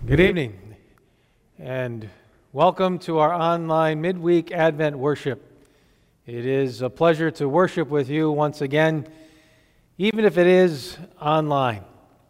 Good evening, and welcome to our online midweek Advent worship. It is a pleasure to worship with you once again, even if it is online.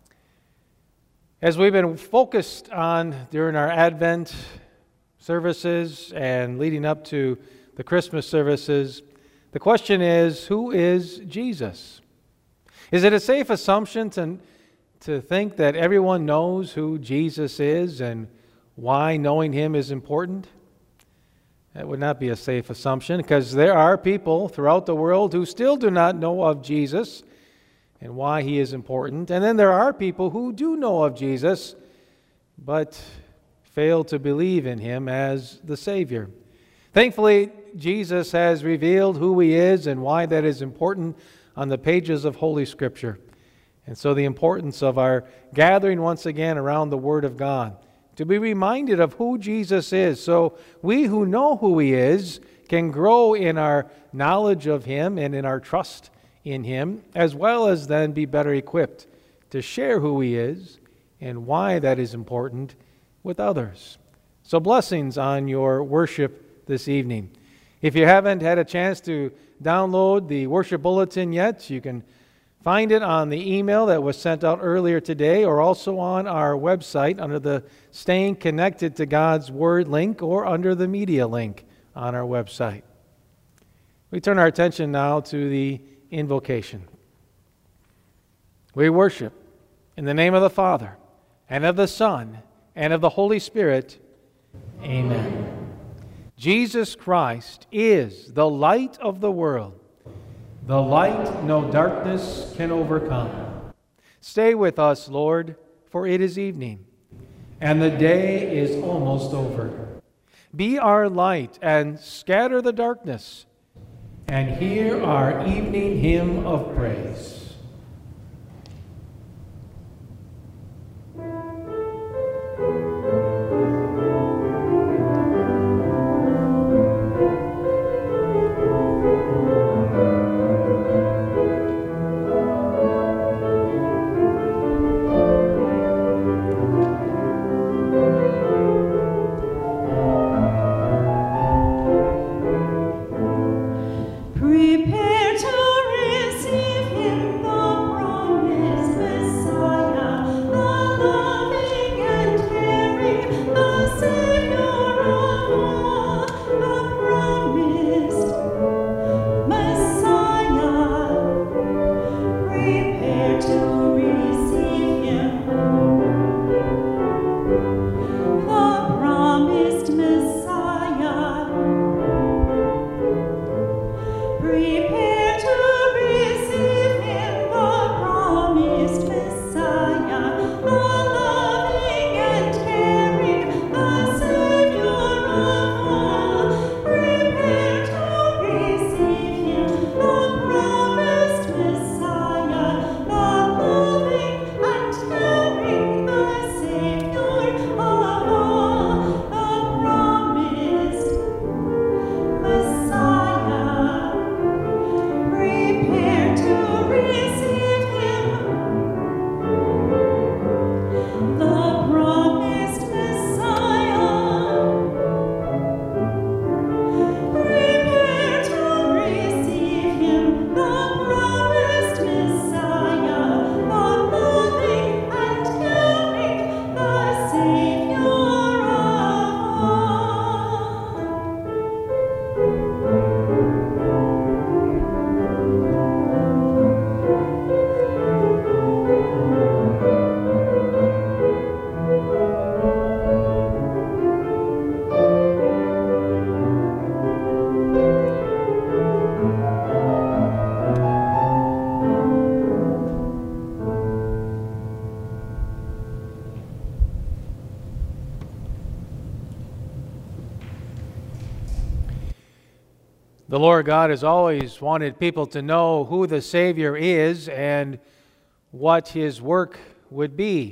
As we've been focused on during our Advent services and leading up to the Christmas services, the question is, who is Jesus? Is it a safe assumption to think that everyone knows who Jesus is and why knowing him is important? That would not be a safe assumption, because there are people throughout the world who still do not know of Jesus and why he is important. And then there are people who do know of Jesus but fail to believe in him as the Savior. Thankfully, Jesus has revealed who he is and why that is important on the pages of Holy Scripture. And so the importance of our gathering once again around the Word of God, to be reminded of who Jesus is, so we who know who he is can grow in our knowledge of him and in our trust in him, as well as then be better equipped to share who he is and why that is important with others. So blessings on your worship this evening. If you haven't had a chance to download the worship bulletin yet, you can find it on the email that was sent out earlier today, or also on our website under the Staying Connected to God's Word link, or under the media link on our website. We turn our attention now to the invocation. We worship in the name of the Father, and of the Son, and of the Holy Spirit. Amen. Jesus Christ is the light of the world, the light no darkness can overcome. Stay with us, Lord, for it is evening, and the day is almost over. Be our light and scatter the darkness, and hear our evening hymn of praise. The Lord God has always wanted people to know who the Savior is and what his work would be.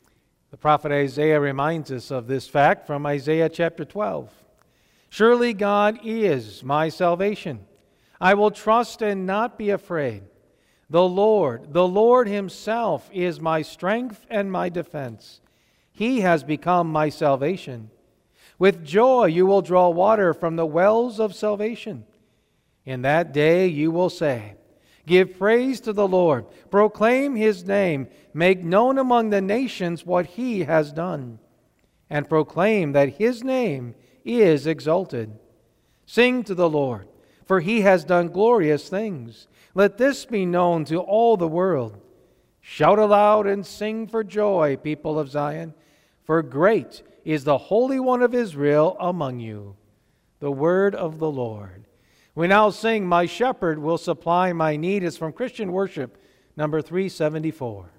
The prophet Isaiah reminds us of this fact from Isaiah chapter 12. Surely God is my salvation. I will trust and not be afraid. The Lord himself is my strength and my defense. He has become my salvation. With joy you will draw water from the wells of salvation. In that day you will say, give praise to the Lord, proclaim His name, make known among the nations what He has done, and proclaim that His name is exalted. Sing to the Lord, for He has done glorious things. Let this be known to all the world. Shout aloud and sing for joy, people of Zion, for great is the Holy One of Israel among you. The word of the Lord. We now sing, My Shepherd Will Supply My Need. It's from Christian Worship, number 374.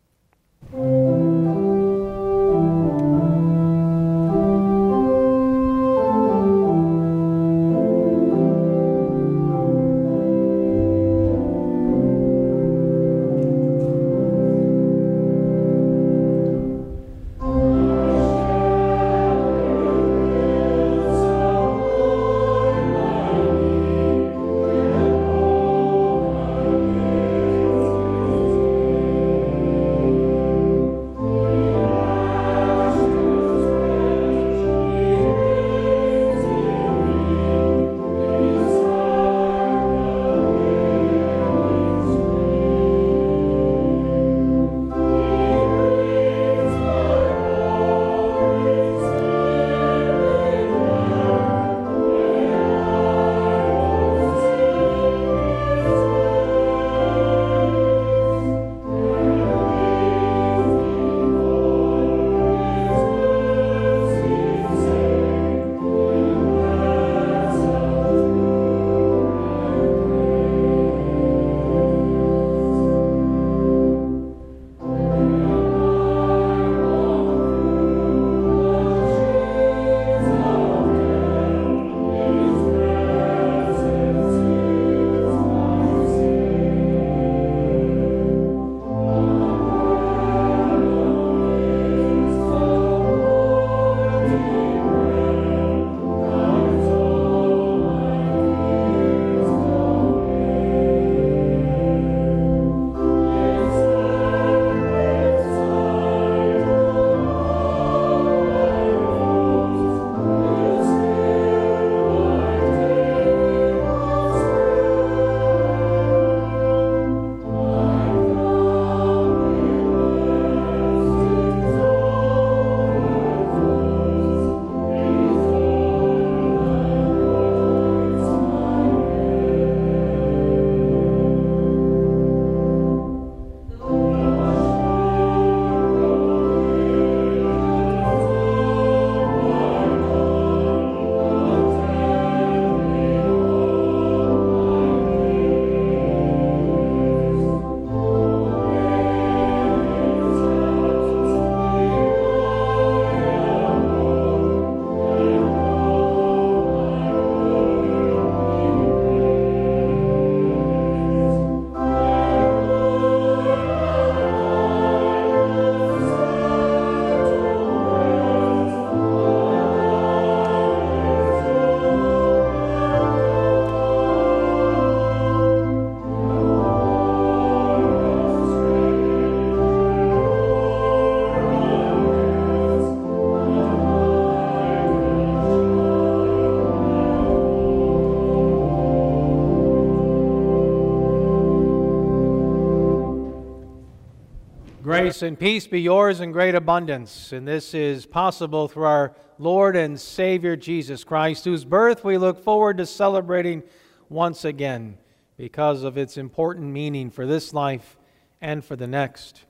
Grace and peace be yours in great abundance. And this is possible through our Lord and Savior Jesus Christ, whose birth we look forward to celebrating once again because of its important meaning for this life and for the next.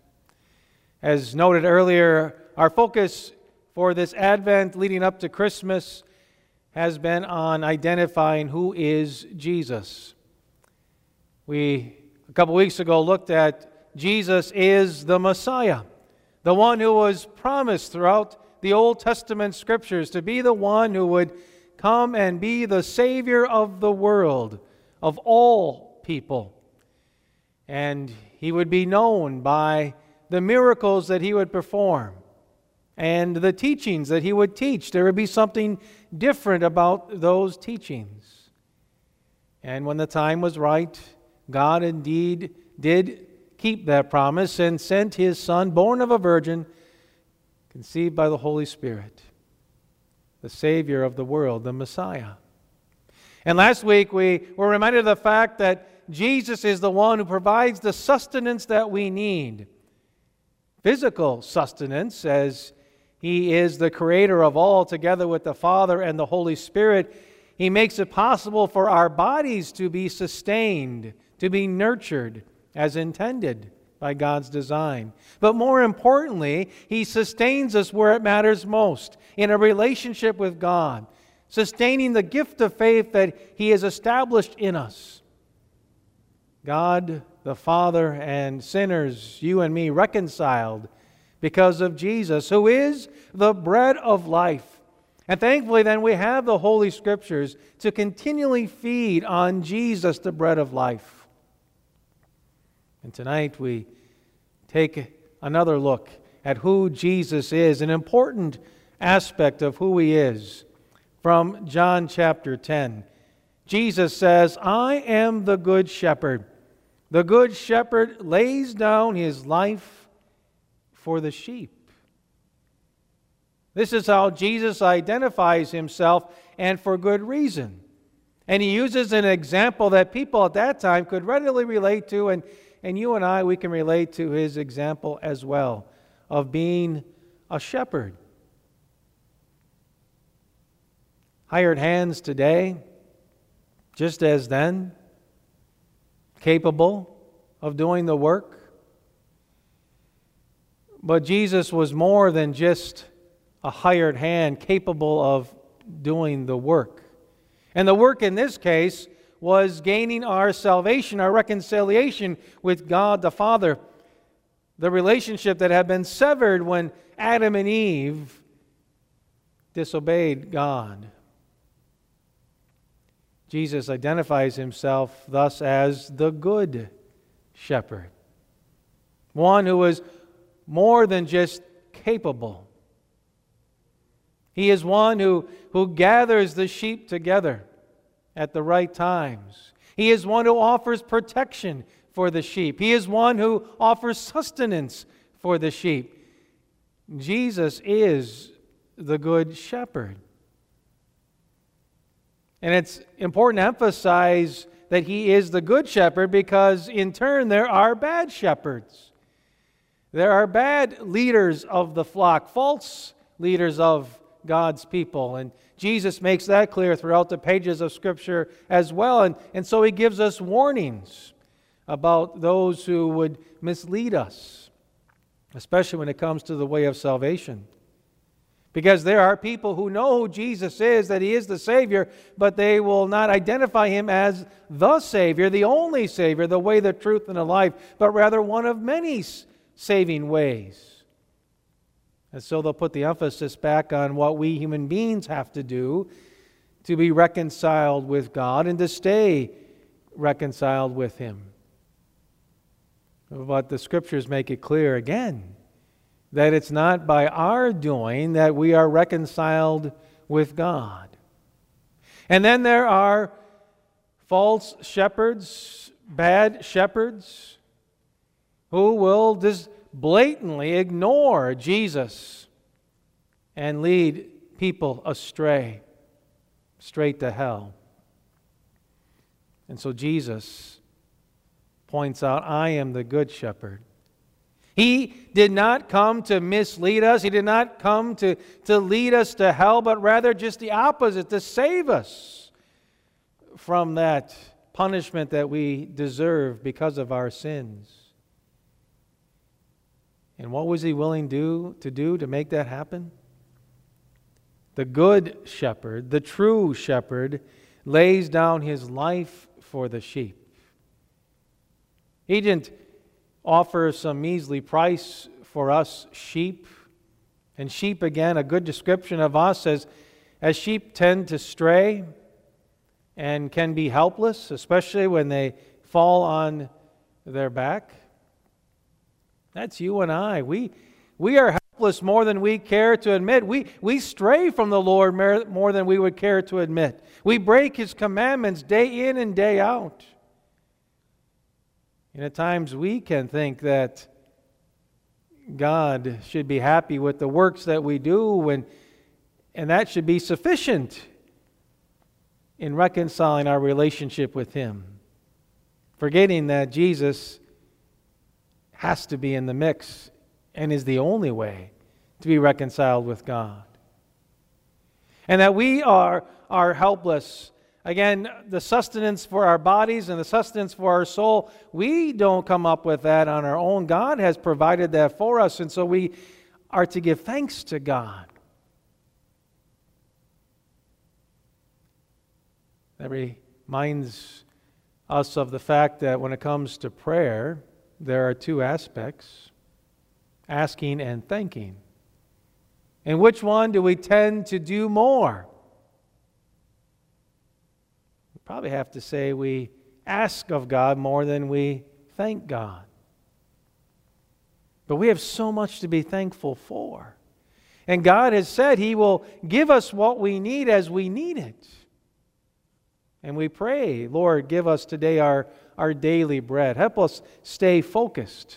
As noted earlier, our focus for this Advent leading up to Christmas has been on identifying who is Jesus. We, a couple weeks ago, looked at Jesus is the Messiah, the one who was promised throughout the Old Testament Scriptures to be the one who would come and be the Savior of the world, of all people. And He would be known by the miracles that He would perform and the teachings that He would teach. There would be something different about those teachings. And when the time was right, God indeed did keep that promise and sent His Son, born of a virgin, conceived by the Holy Spirit, the Savior of the world, the Messiah. And last week we were reminded of the fact that Jesus is the one who provides the sustenance that we need. Physical sustenance, as He is the creator of all, together with the Father and the Holy Spirit. He makes it possible for our bodies to be sustained, to be nurtured as intended by God's design. But more importantly, He sustains us where it matters most, in a relationship with God, sustaining the gift of faith that He has established in us. God, the Father, and sinners, you and me, reconciled because of Jesus, who is the bread of life. And thankfully, then, we have the Holy Scriptures to continually feed on Jesus, the bread of life. And tonight we take another look at who Jesus is, an important aspect of who He is. From John chapter 10, Jesus says, "I am the good shepherd. The good shepherd lays down his life for the sheep." This is how Jesus identifies Himself, and for good reason. And He uses an example that people at that time could readily relate to, and you and I, we can relate to His example as well, of being a shepherd. Hired hands today, just as then, capable of doing the work. But Jesus was more than just a hired hand capable of doing the work. And the work in this case was gaining our salvation, our reconciliation with God the Father, the relationship that had been severed when Adam and Eve disobeyed God. Jesus identifies Himself thus as the good shepherd, one who is more than just capable. He is one who gathers the sheep together at the right times. He is one who offers protection for the sheep. He is one who offers sustenance for the sheep. Jesus is the good shepherd. And it's important to emphasize that He is the good shepherd because in turn there are bad shepherds. There are bad leaders of the flock, false leaders of God's people. And Jesus makes that clear throughout the pages of Scripture as well. And so He gives us warnings about those who would mislead us, especially when it comes to the way of salvation. Because there are people who know who Jesus is, that He is the Savior, but they will not identify Him as the Savior, the only Savior, the way, the truth, and the life, but rather one of many saving ways. And so they'll put the emphasis back on what we human beings have to do to be reconciled with God and to stay reconciled with Him. But the Scriptures make it clear again that it's not by our doing that we are reconciled with God. And then there are false shepherds, bad shepherds, who will just blatantly ignore Jesus and lead people astray, straight to hell. And so Jesus points out, "I am the good shepherd." He did not come to mislead us. He did not come to lead us to hell, but rather just the opposite, to save us from that punishment that we deserve because of our sins. And what was He willing to do to make that happen? The good shepherd, the true shepherd, lays down His life for the sheep. He didn't offer some measly price for us sheep. And sheep, again, a good description of us as sheep tend to stray and can be helpless, especially when they fall on their back. That's you and I. We are helpless more than we care to admit. We stray from the Lord more than we would care to admit. We break His commandments day in and day out. And at times we can think that God should be happy with the works that we do, and that should be sufficient in reconciling our relationship with Him. Forgetting that Jesus has to be in the mix and is the only way to be reconciled with God. And that we are helpless. Again, the sustenance for our bodies and the sustenance for our soul, we don't come up with that on our own. God has provided that for us, and so we are to give thanks to God. That reminds us of the fact that when it comes to prayer, there are two aspects, asking and thanking. And which one do we tend to do more? We probably have to say we ask of God more than we thank God. But we have so much to be thankful for. And God has said He will give us what we need as we need it. And we pray, Lord, give us today our daily bread. Help us stay focused.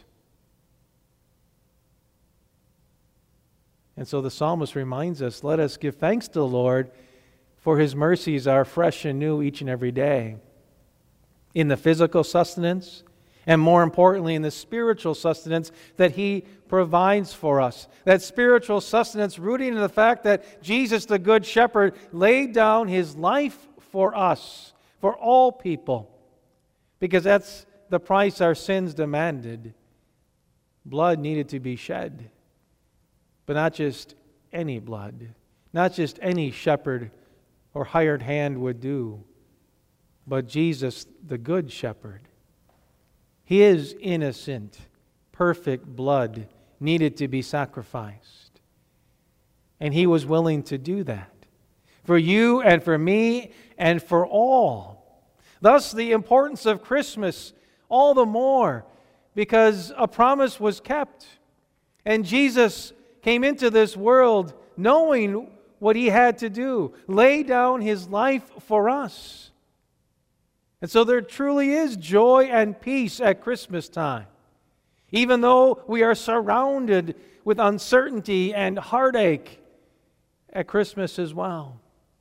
And so the psalmist reminds us, let us give thanks to the Lord, for His mercies are fresh and new each and every day. In the physical sustenance, and more importantly, in the spiritual sustenance that He provides for us. That spiritual sustenance rooting in the fact that Jesus, the Good Shepherd, laid down His life for us, for all people, because that's the price our sins demanded. Blood needed to be shed, but not just any blood, not just any shepherd or hired hand would do, but Jesus, the Good Shepherd. His innocent, perfect blood needed to be sacrificed, and He was willing to do that for you and for me and for all. Thus, the importance of Christmas all the more, because a promise was kept. And Jesus came into this world knowing what He had to do, lay down His life for us. And so there truly is joy and peace at Christmas time, even though we are surrounded with uncertainty and heartache at Christmas as well.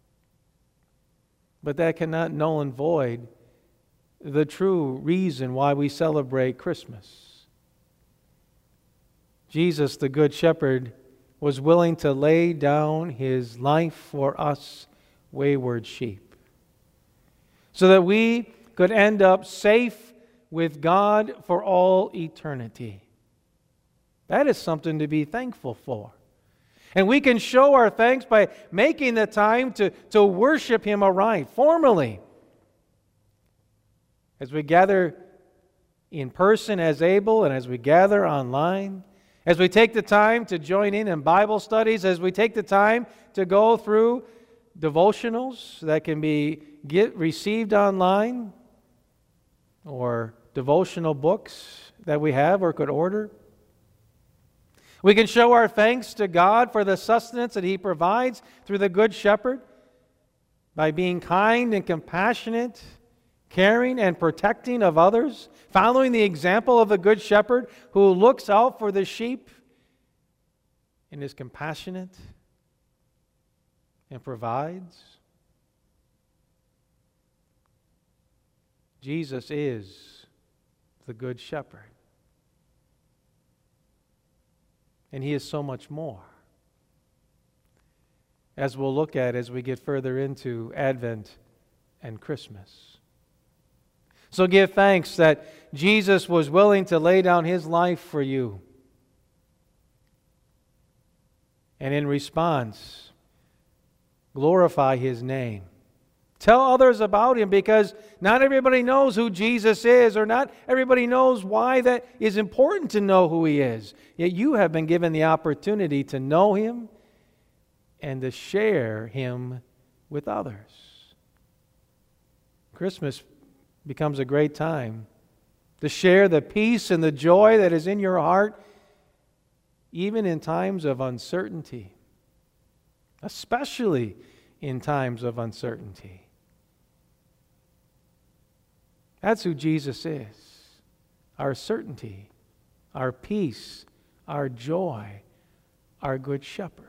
But that cannot null and void the true reason why we celebrate Christmas. Jesus, the Good Shepherd, was willing to lay down His life for us wayward sheep, so that we could end up safe with God for all eternity. That is something to be thankful for. And we can show our thanks by making the time to worship Him aright, formally. As we gather in person as able, and as we gather online, as we take the time to join in Bible studies, as we take the time to go through devotionals that can be received online, or devotional books that we have or could order. We can show our thanks to God for the sustenance that He provides through the Good Shepherd by being kind and compassionate, caring and protecting of others, following the example of the Good Shepherd who looks out for the sheep and is compassionate and provides. Jesus is the Good Shepherd. And He is so much more, as we'll look at as we get further into Advent and Christmas. So give thanks that Jesus was willing to lay down His life for you. And in response, glorify His name. Tell others about Him, because not everybody knows who Jesus is, or not everybody knows why that is important to know who He is. Yet you have been given the opportunity to know Him and to share Him with others. Christmas becomes a great time to share the peace and the joy that is in your heart, even in times of uncertainty, especially in times of uncertainty. That's who Jesus is. Our certainty, our peace, our joy, our good shepherd.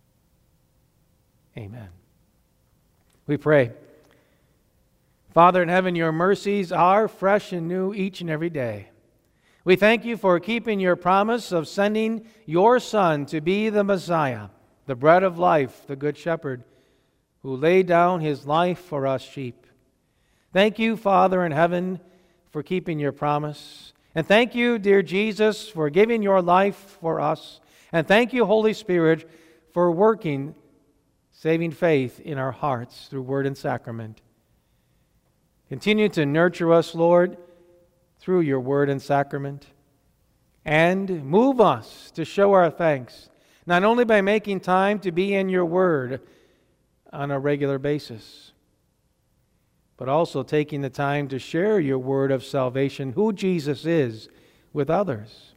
Amen. We pray. Father in heaven, your mercies are fresh and new each and every day. We thank you for keeping your promise of sending your Son to be the Messiah, the bread of life, the good shepherd, who laid down his life for us sheep. Thank you, Father in heaven, for keeping your promise. And thank you, dear Jesus, for giving your life for us. And thank you, Holy Spirit, for working saving faith in our hearts through word and sacrament. Continue to nurture us, Lord, through your word and sacrament. And move us to show our thanks, not only by making time to be in your word on a regular basis, but also taking the time to share your word of salvation, who Jesus is, with others.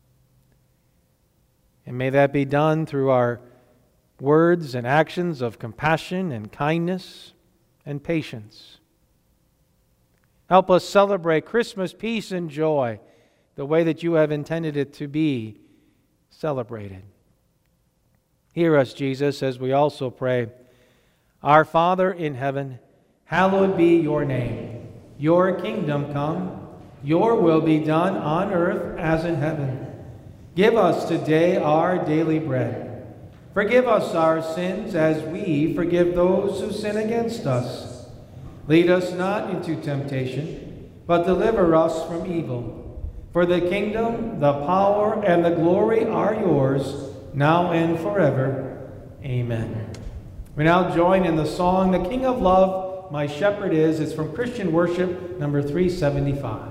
And may that be done through our words and actions of compassion and kindness and patience. Help us celebrate Christmas peace and joy the way that you have intended it to be celebrated. Hear us, Jesus, as we also pray. Our Father in heaven, hallowed be your name. Your kingdom come, your will be done on earth as in heaven. Give us today our daily bread. Forgive us our sins as we forgive those who sin against us. Lead us not into temptation, but deliver us from evil. For the kingdom, the power, and the glory are yours, now and forever. Amen. We now join in the song, The King of Love, My Shepherd Is. It's from Christian Worship, number 375.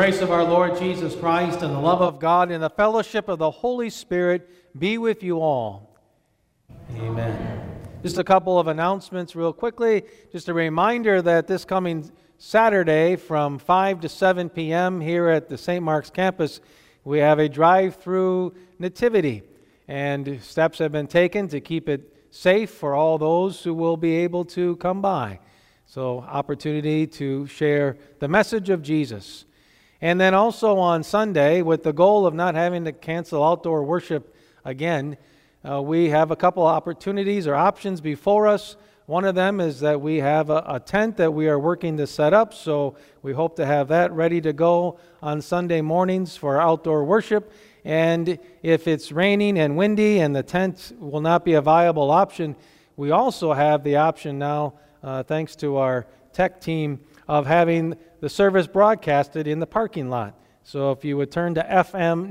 grace of our Lord Jesus Christ and the love of God and the fellowship of the Holy Spirit be with you all. Amen. Just a couple of announcements real quickly. Just a reminder that this coming Saturday from 5 to 7 p.m. here at the St. Mark's campus, we have a drive-through nativity. And steps have been taken to keep it safe for all those who will be able to come by. So opportunity to share the message of Jesus. And then also on Sunday, with the goal of not having to cancel outdoor worship again, we have a couple opportunities or options before us. One of them is that we have a tent that we are working to set up, so we hope to have that ready to go on Sunday mornings for outdoor worship. And if it's raining and windy and the tent will not be a viable option, we also have the option now, thanks to our tech team, of having the service broadcasted in the parking lot. So if you would turn to FM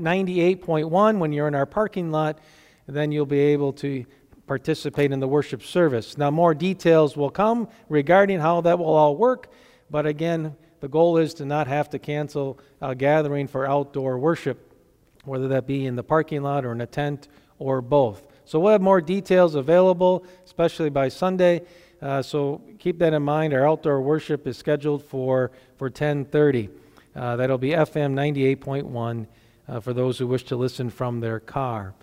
98.1 when you're in our parking lot, then you'll be able to participate in the worship service. Now, more details will come regarding how that will all work, but again, the goal is to not have to cancel a gathering for outdoor worship, whether that be in the parking lot or in a tent or both. So we'll have more details available, especially by Sunday. So keep that in mind. Our outdoor worship is scheduled for 10:30. That'll be FM 98.1 for those who wish to listen from their car.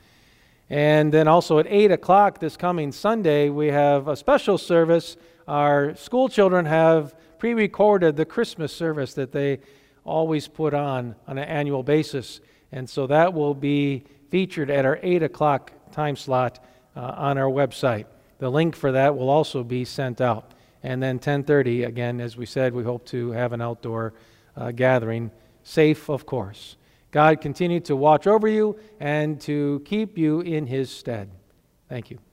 And then also at 8 o'clock this coming Sunday, we have a special service. Our school children have pre-recorded the Christmas service that they always put on an annual basis. And so that will be featured at our 8 o'clock time slot on our website. The link for that will also be sent out. And then 10:30, again, as we said, we hope to have an outdoor gathering, safe, of course. God continue to watch over you and to keep you in His stead. Thank you.